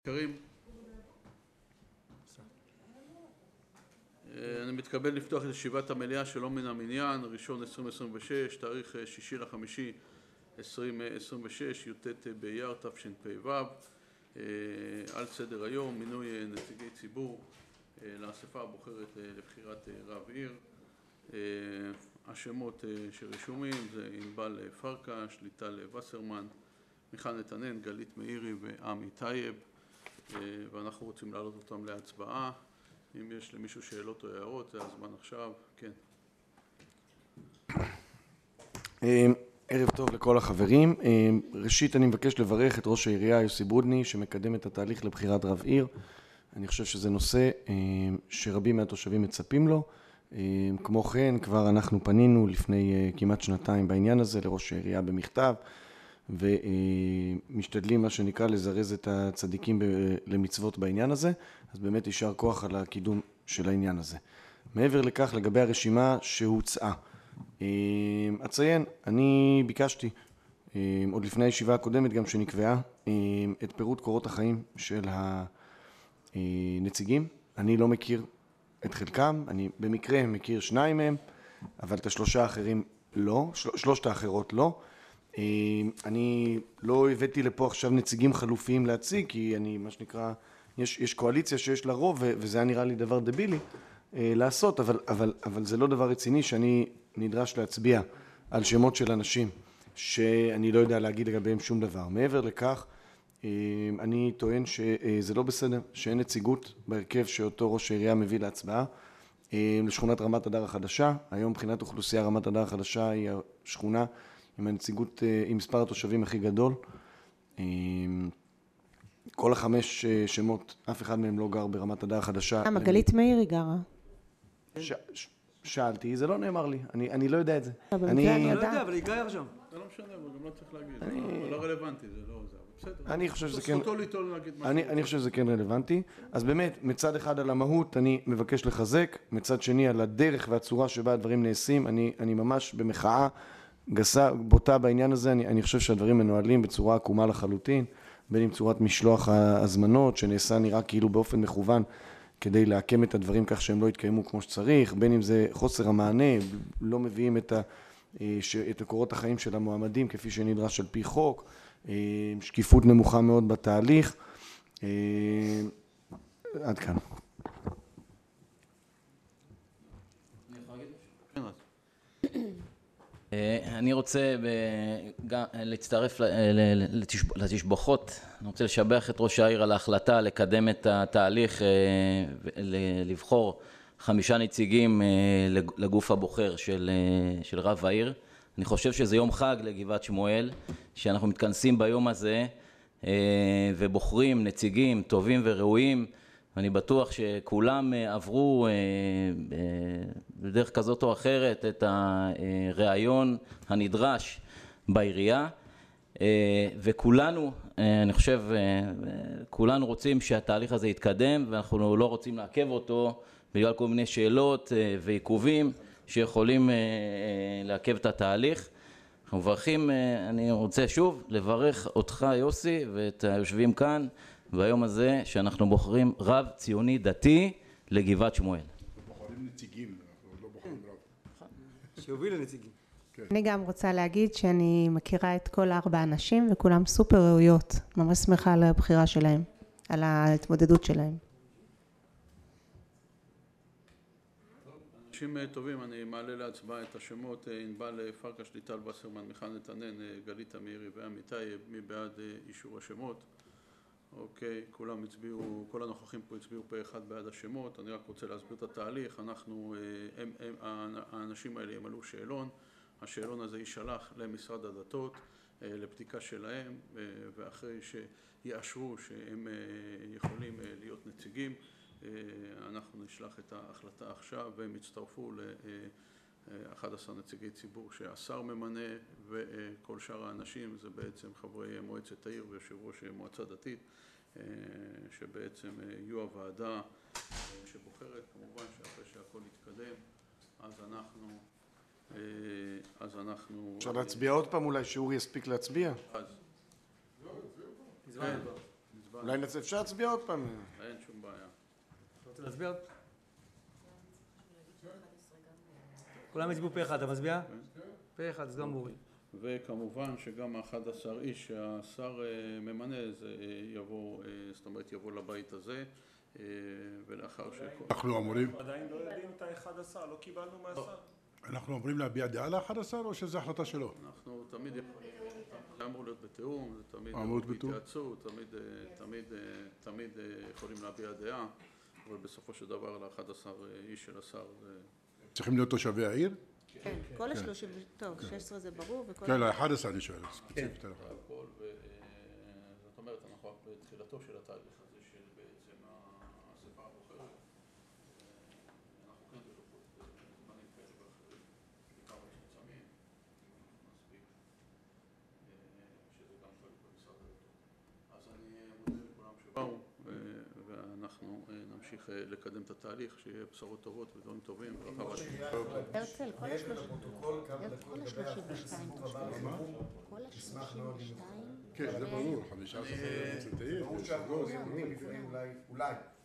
קרים. אני מתכבד לפתוח את ישיבת המליאה שלא מן המניין, ראשון 2026, תאריך 6/5/2026, י"ט באייר תשפ"ו. על סדר היום מינוי נציגי ציבור לאספה הבוחרת לבחירת רב עיר. השמות שרשומים זה ענבל פרקש, ליטל וסרמן, מיכל נתנן, גלית מאירי ועמי טייב, ואנחנו רוצים להעלות אותם להצבעה. אם יש למישהו שאלות או הערות, זה הזמן עכשיו. כן. ערב טוב לכל החברים. ראשית אני מבקש לברך את ראש העירייה יוסי ברודני שמקדם את התהליך לבחירת רב עיר. אני חושב שזה נושא שרבים מהתושבים מצפים לו. כמו כן כבר אנחנו פנינו לפני כמעט שנתיים בעניין הזה לראש העירייה במכתב, ומשתדלים מה שנקרא לזרז את הצדיקים למצוות בעניין הזה. אז באמת יישר כוח על הקידום של העניין הזה. מעבר לכך, לגבי הרשימה שהוצעה, אציין, אני ביקשתי עוד לפני הישיבה הקודמת גם שנקבעה את פירוט קורות החיים של הנציגים. אני לא מכיר את חלקם, אני במקרה מכיר שניים מהם, אבל את שלושת האחרות לא. אני לא הבאתי לפה עכשיו נציגים חלופיים להציג, כי אני, מה שנקרא, יש קואליציה שיש לה רוב, וזה היה נראה לי דבר דבילי לעשות, אבל זה לא דבר רציני שאני נדרש להצביע על שמות של אנשים שאני לא יודע להגיד לגביהם שום דבר. מעבר לכך, אני טוען שזה לא בסדר, שאין נציגות בהרכב שאותו ראש העירייה מביא להצבעה לשכונת רמת הדר החדשה. היום מבחינת אוכלוסייה רמת הדר החדשה היא השכונה עם הנציגות, עם מספר התושבים הכי גדול. כל 5 שמות, אף אחד מהם לא גר ברמת הדר החדשה. גלית מאירי גרה. שאלתי, זה לא נאמר לי, אני לא יודע את זה. אני לא יודע, אבל היא גרה שם. זה לא משנה, אבל גם לא צריך להגיד. זה לא רלוונטי, זה לא זה. בסדר. אני חושב שזה כן. זכותו ליטול להגיד משהו. אני חושב שזה כן רלוונטי. אז באמת, מצד אחד על המהות אני מבקש לחזק, מצד שני על הדרך והצורה שבה הדברים נעשים, אני ממש במחאה גסה, בוטה בעניין הזה. אני חושב שהדברים מנוהלים בצורה עקומה לחלוטין, בין עם צורת משלוח ההזמנות, שנעשה נראה כאילו באופן מכוון, כדי להקם את הדברים כך שהם לא יתקיימו כמו שצריך, בין אם זה חוסר המענה, לא מביאים את קורות החיים של המועמדים כפי שנדרש על פי חוק, שקיפות נמוכה מאוד בתהליך. עד כאן. אני רוצה להצטרף לתשבחות. אני רוצה לשבח את ראש העיר על ההחלטה לקדם את התהליך, לבחור 5 נציגים לגוף הבוחר של רב העיר. אני חושב שזה יום חג לגבעת שמואל, שאנחנו מתכנסים ביום הזה ובוחרים נציגים טובים וראויים. אני בטוח שכולם עברו בדרך כזאת או אחרת את הרעיון הנדרש בעירייה, וכולנו, אני חושב, כולנו רוצים שהתהליך הזה יתקדם, ואנחנו לא רוצים לעכב אותו בגלל כל מיני שאלות ועיכובים שיכולים לעכב את התהליך. אנחנו מברכים, אני רוצה שוב לברך אותך יוסי ואת היושבים כאן ביום הזה שאנחנו בוחרים רב ציוני דתי לגבעת שמואל. בוחרים נציגים, אנחנו לא בוחרים רב. שיוביל לנציגים. אני גם רוצה להגיד שאני מכירה את כל 4 האנשים וכולם סופר ראויות. ממש שמחה על הבחירה שלהם, על ההתמודדות שלהם. אנשים טובים, אני מעלה להצבעה את השמות ענבל פרקש, ליטל וסרמן, מיכל נתנן, גלית מאירי ועמי טייב. מי בעד אישור השמות? אוקיי, כולם הצביעו, כל הנוכחים פה הצביעו פה אחד בעד השמות. אני רק רוצה להסביר את התהליך. האנשים האלה ימלאו שאלון. השאלון הזה יישלח למשרד הדתות לבדיקה שלהם, ואחרי שיאשרו שהם יכולים להיות נציגים, אנחנו נשלח את ההחלטה עכשיו, והם יצטרפו ל-11 נציגי ציבור שהשר ממנה, וכל שאר האנשים זה בעצם חברי מועצת העיר ויושב ראש מועצה דתית, שבעצם יהיו הוועדה שבוחרת. כמובן שאחרי שהכל יתקדם, אז אנחנו אפשר להצביע עוד פעם אולי, שאורי יספיק להצביע? כן, אולי אפשר להצביע עוד פעם. אין שום בעיה. אתה רוצה להצביע עוד? כולם הצביעו פה אחד, אתה מצביע? פה אחד, אז גם אורי. וכמובן שגם 11 איש שהשר ממנה, זה יבוא, זאת אומרת יבוא לבית הזה, ולאחר שכל... אנחנו אמורים... עדיין לא יודעים את ה-11, לא קיבלנו מהשר. אנחנו אמורים להביע דעה ל-11 או שזו החלטה שלו? אנחנו תמיד, זה אמור להיות בתיאום, זה תמיד אמור להיות בתיאום? בהתייעצות, תמיד יכולים להביע דעה, אבל בסופו של דבר ל-11 איש של השר זה... צריכים להיות תושבי העיר? כן, כל ה-30, טוב, 16 זה ברור, וכל... כן, ל-11 אני שואל, ספציפית על ה-11. הכל, זאת אומרת, אנחנו רק בתחילתו של התהליך הזה של בעצם האספה הבוחרת. אנחנו כן בלוחות זמנים כאלה ואחרים, בעיקר מצומצמים, מספיק, שזה גם תלוי במשרד הדתות. אז אני מודה לכולם שבאו, ואנחנו נמשיך לקדם את התהליך, שיהיה בשורות טובות ודברים טובים. הרצל, כל ה-32 כל ה-32 כן, זה ברור, 15 חברים מצלתיים. ברור שהארגונים לפעמים אולי